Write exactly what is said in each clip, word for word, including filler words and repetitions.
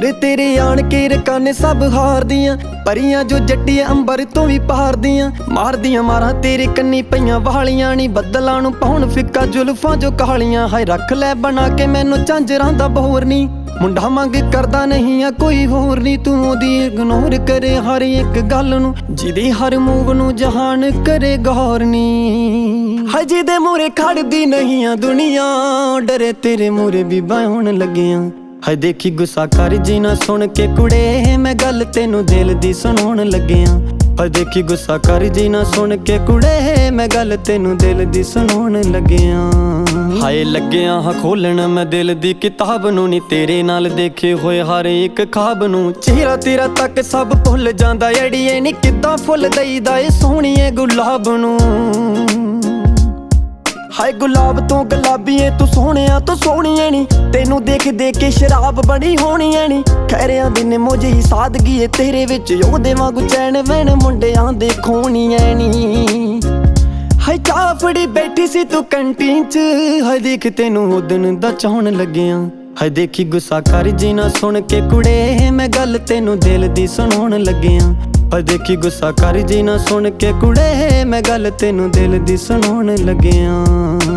ਮੂਰੇ ਤੇਰੇ ਆਣ ਕੇ ਰਕਾਨੇ ਸਭ ਹਾਰਦੀਆਂ, ਪਰੀਆਂ ਜੋ ਜੱਟੀਆਂ ਅੰਬਰ ਤੋਂ ਵੀ ਪਹਾੜਦੀਆਂ। ਮਾਰਦੀਆਂ ਮਾਰਾਂ ਤੇਰੇ ਕੰਨੀ ਪਈਆਂ ਵਾਲੀਆਂ ਨੀ, ਬੱਦਲਾਂ ਨੂੰ ਪਾਉਣ ਫਿੱਕਾ ਜ਼ੁਲਫਾਂ ਜੋ ਕਾਲੀਆਂ। ਹਾਏ ਰੱਖ ਲੈ ਬਣਾ ਕੇ ਮੈਨੂੰ ਝਾਂਜਰਾਂ ਦਾ ਬੋਰ ਨੀ, ਮੁੰਡਾ ਮੰਗ ਕਰਦਾ ਨਹੀਂ ਆ ਕੋਈ ਹੋਰ ਨੀ। ਤੂੰ ਉਹਦੀ ਇਗਨੋਰ ਕਰੇ ਹਰ ਇੱਕ ਗੱਲ ਨੂੰ, ਜਿਹਦੀ ਹਰ ਮੂਵ ਨੂੰ ਜਹਾਨ ਕਰੇ ਗੌਰ ਨੀ। ਹਾਏ ਜਿਹਦੇ ਮੂਰੇ ਖੜਦੀ ਨਹੀਂ ਆ ਦੁਨੀਆ, ਡਰੇ ਤੇਰੇ ਮੂਰੇ ਵੀ ਬਾਉਣ ਲੱਗਿਆ। ਹਾਏ ਦੇਖੀ ਗੁੱਸਾ ਕਰ ਜੀ ਨਾ ਸੁਣ ਕੇ ਕੁੜੇ, ਮੈਂ ਗੱਲ ਤੈਨੂੰ ਦਿਲ ਦੀ ਸੁਣਾਉਣ ਲੱਗਿਆ। ਹਾਏ ਦੇਖੀ ਗੁੱਸਾ ਕਰ ਜੀ ਨਾ ਸੁਣ ਕੇ ਕੁੜੇ, ਮੈਂ ਗੱਲ ਤੈਨੂੰ ਦਿਲ ਦੀ ਸੁਣਾਉਣ ਲੱਗਿਆ। ਹਾਏ ਲੱਗਿਆ ਹਾਂ ਖੋਲਣ ਮੈਂ ਦਿਲ ਦੀ ਕਿਤਾਬ ਨੂੰ, ਨੀ ਤੇਰੇ ਨਾਲ ਦੇਖੇ ਹੋਏ ਹਰ ਇੱਕ ਖਾਬ ਨੂੰ। ਚਿਹਰਾ ਤੇਰਾ ਤੱਕ ਸਭ ਭੁੱਲ ਜਾਂਦਾ ਅੜੀਏ, ਨੀ ਕਿੱਦਾਂ ਫੁੱਲ ਦਈਦਾ ਏ ਸੋਹਣੀਏ ਗੁਲਾਬ ਨੂੰ। ਹਾਏ ਗੁਲਾਬ ਤੋਂ ਗੁਲਾਬੀਏ ਤੂੰ ਸੋਹਣਿਆ ਤੂੰ ਸੋਹਣੀਏ ਨੀ, ਤੈਨੂੰ ਦੇਖ ਦੇਖ ਕੇ ਸ਼ਰਾਬ ਬਣੀ ਹੋਣੀ ਐ ਨੀ। ਖੈਰਿਆਂ ਦੀ ਨਿੰਮੋ ਜਿਹੀ ਸਾਦਗੀ ਏ ਤੇਰੇ ਵਿੱਚ, ਉਹਦੇ ਵਾਂਗੂ ਚੈਨ ਵੈਣ ਮੁੰਡਿਆਂ ਦੇ ਖੋਣੀ ਐ ਨੀ। ਹਾਏ ਚਾਹ ਫੜੀ ਬੈਠੀ ਸੀ ਤੂੰ ਕੰਟੀਨ ਚ, ਹਾਏ ਦੇਖ ਤੈਨੂੰ ਉਦਣ ਦਾ ਚਾਹਣ ਲੱਗਿਆ। ਹਾਏ ਦੇਖੀ ਗੁੱਸਾ ਕਰ ਜੀ ਨਾ ਸੁਣ ਕੇ ਕੁੜੇ, ਮੈਂ ਗੱਲ ਤੈਨੂੰ ਦਿਲ ਦੀ ਸੁਣਾਉਣ ਲੱਗਿਆ। ਹਾਏ ਦੇਖੀ ਗੁੱਸਾ ਕਰ ਜੀ ਨਾ ਸੁਣ ਕੇ ਕੁੜੇ, ਮੈਂ ਗੱਲ ਤੈਨੂੰ ਦਿਲ ਦੀ ਸੁਣਾਉਣ ਲੱਗਿਆ।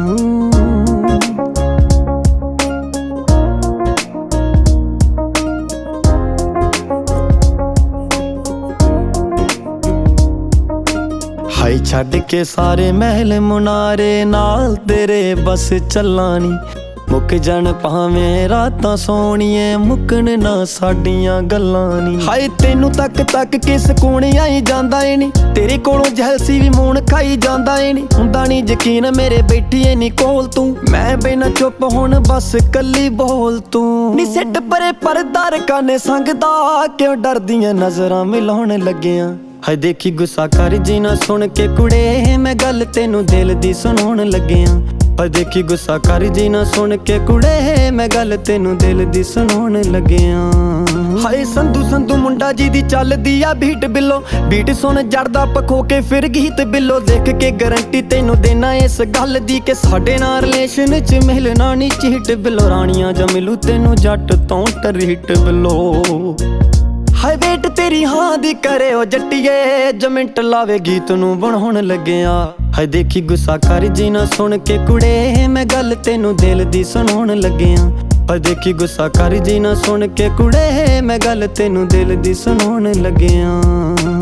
ਹਾਏ ਛੱਡ ਕੇ ਸਾਰੇ ਮਹਿਲ ਮੁਨਾਰੇ, ਨਾਲ ਤੇਰੇ ਬਸ ਚੱਲਾਂ ਨੀ। ਮੁੱਕ ਜਾਣ ਭਾਵੇਂ ਰਾਤਾਂ ਸੋਹਣੀਏ, ਮੁੱਕਣ ਨਾ ਸਾਡੀਆਂ ਗੱਲਾਂ ਨੀ। ਹਾਏ ਤੈਨੂੰ ਤੱਕ ਤੱਕ ਕੇ ਸਕੂਨ ਆਈ ਜਾਂਦਾ ਏ ਨੀ, ਤੇਰੇ ਕੋਲੋਂ ਜੈਲਸੀ ਵੀ ਮੂਣ ਖਾਈ ਜਾਂਦਾ ਏ ਨੀ। ਹੁੰਦਾ ਨੀ ਯਕੀਨ ਮੇਰੇ ਬੈਠੀਏ ਨੀ ਕੋਲ ਤੂੰ, ਮੈਂ ਬਿਨਾਂ ਚੁੱਪ ਹੁਣ ਬਸ ਕੱਲੀ ਬੋਲ ਤੂੰ। ਨੀ ਸਿੱਟ ਪਰੇ ਪਰਦਾ ਰਕਾਨੇ ਸੰਗਦਾ, ਕਿਉਂ ਡਰਦੀਆਂ ਨਜ਼ਰਾਂ ਮਿਲਾਉਣ ਲੱਗਿਆ। ਹਾਏ ਦੇਖੀ ਗੁੱਸਾ ਕਰ ਜੀ ਨਾ ਸੁਣ ਕੇ ਕੁੜੇ, ਮੈਂ ਗੱਲ ਤੈਨੂੰ ਦਿਲ ਦੀ ਸੁਣਾਉਣ ਲੱਗਿਆ। ਹਾਏ ਦੇਖੀ ਗੁੱਸਾ ਕਰ ਜੀ ਨਾ ਸੁਣ ਕੇ ਕੁੜੇ, ਮੈਂ ਗੱਲ ਤੈਨੂੰ ਦਿਲ ਦੀ ਸੁਣਾਉਣ ਲੱਗਿਆ। ਹਾਏ ਸੰਧੂ ਸੰਧੂ ਮੁੰਡਾ ਜੀ ਦੀ ਚੱਲਦੀ ਆ ਬੀਟ ਬਿੱਲੋ, ਬੀਟ ਸੁਣ ਜੜਦਾ ਪਖੋ ਕੇ ਫਿਰ ਗੀਤ ਬਿੱਲੋ। ਦੇਖ ਕੇ ਗਰੰਟੀ ਤੈਨੂੰ ਦੇਣਾ ਇਸ ਗੱਲ ਦੀ, ਕਿ ਸਾਡੇ ਨਾਲ ਰਿਲੇਸ਼ਨ ਚ ਮਿਲਣਾ ਨੀ ਚੀਟ ਬਿੱਲੋ। ਰਾਣੀਆਂ ਜਾਂ ਮਿਲੂ ਤੈਨੂੰ ਜੱਟ ਤੋਂ ਟਰੀਟ ਬਿੱਲੋ। ਹਾਏ ਵੇਟ ਤੇਰੀ ਹਾਂ ਦੀ ਕਰੇ ਉਹ ਜੱਟੀਏ, ਜੋ ਮਿੰਟ ਲਾਵੇ ਗੀਤ ਨੂੰ ਬਣਾਉਣ ਲੱਗਿਆ। ਹਾਏ ਦੇਖੀ ਗੁੱਸਾ ਕਰ ਜੀ ਨਾ ਸੁਣ ਕੇ ਕੁੜੇ, ਮੈਂ ਗੱਲ ਤੈਨੂੰ ਦਿਲ ਦੀ ਸੁਣਾਉਣ ਲੱਗਿਆ। ਹਾਏ ਦੇਖੀ ਗੁੱਸਾ ਕਰ ਜੀ ਨਾ ਸੁਣ ਕੇ ਕੁੜੇ, ਮੈਂ ਗੱਲ ਤੈਨੂੰ ਦਿਲ ਦੀ ਸੁਣਾਉਣ ਲੱਗਿਆ।